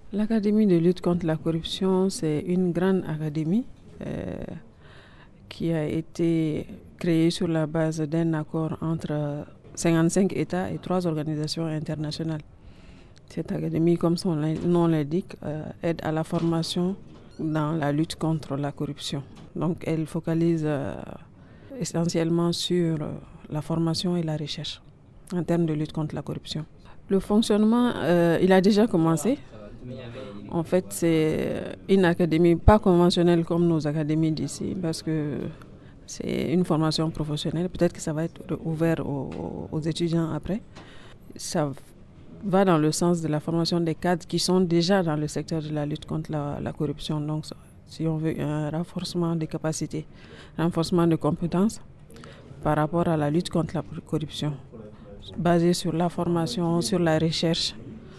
L'Académie de lutte contre la corruption, c'est une grande académie qui a été créée sur la base d'un accord entre 55 États et 3 organisations internationales. Cette académie, comme son nom l'indique, aide à la formation dans la lutte contre la corruption. Donc elle focalise essentiellement sur la formation et la recherche en termes de lutte contre la corruption. Le fonctionnement, il a déjà commencé. En fait, c'est une académie pas conventionnelle comme nos académies d'ici, parce que c'est une formation professionnelle. Peut-être que ça va être ouvert aux étudiants après. Ça va dans le sens de la formation des cadres qui sont déjà dans le secteur de la lutte contre la corruption. Donc, si on veut un renforcement des capacités, renforcement de compétences par rapport à la lutte contre la corruption, basé sur la formation, sur la recherche,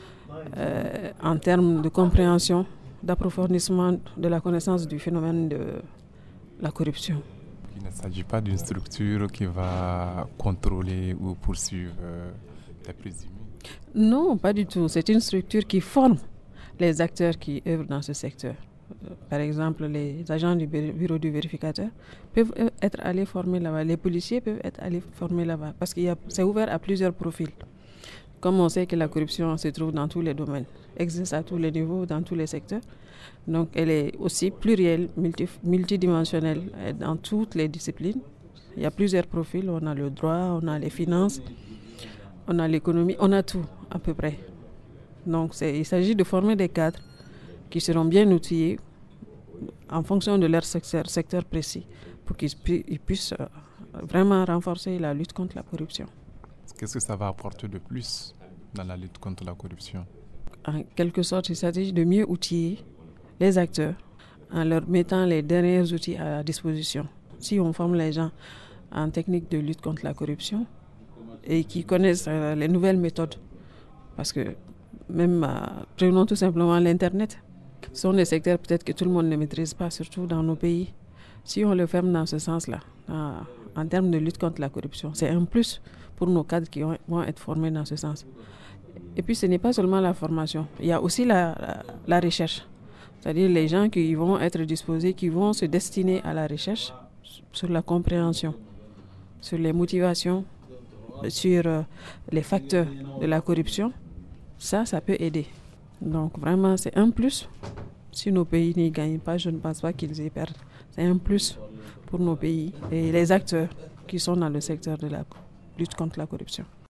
en termes de compréhension, d'approfondissement de la connaissance du phénomène de la corruption. Il ne s'agit pas d'une structure qui va contrôler ou poursuivre les présumés. Non, pas du tout. C'est une structure qui forme les acteurs qui œuvrent dans ce secteur. Par exemple, les agents du bureau du vérificateur peuvent être allés former là-bas. Les policiers peuvent être allés former là-bas parce que c'est ouvert à plusieurs profils. Comme on sait que la corruption se trouve dans tous les domaines, existe à tous les niveaux, dans tous les secteurs. Donc elle est aussi plurielle, multidimensionnelle dans toutes les disciplines. Il y a plusieurs profils. On a le droit, on a les finances, on a l'économie, on a tout à peu près. Donc il s'agit de former des cadres qui seront bien outillés en fonction de leur secteur précis pour qu'ils puissent vraiment renforcer la lutte contre la corruption. Qu'est-ce que ça va apporter de plus dans la lutte contre la corruption? En quelque sorte, il s'agit de mieux outiller les acteurs en leur mettant les derniers outils à disposition. Si on forme les gens en technique de lutte contre la corruption et qui connaissent les nouvelles méthodes, parce que même, prenons tout simplement l'Internet, ce sont des secteurs peut-être que tout le monde ne maîtrise pas, surtout dans nos pays. Si on le ferme dans ce sens-là, en termes de lutte contre la corruption, c'est un plus pour nos cadres qui vont être formés dans ce sens. Et puis ce n'est pas seulement la formation, il y a aussi la recherche. C'est-à-dire les gens qui vont être disposés, qui vont se destiner à la recherche sur la compréhension, sur les motivations, sur les facteurs de la corruption. Ça peut aider. Donc vraiment, c'est un plus. Si nos pays n'y gagnent pas, je ne pense pas qu'ils y perdent. C'est un plus pour nos pays et les acteurs qui sont dans le secteur de la lutte contre la corruption.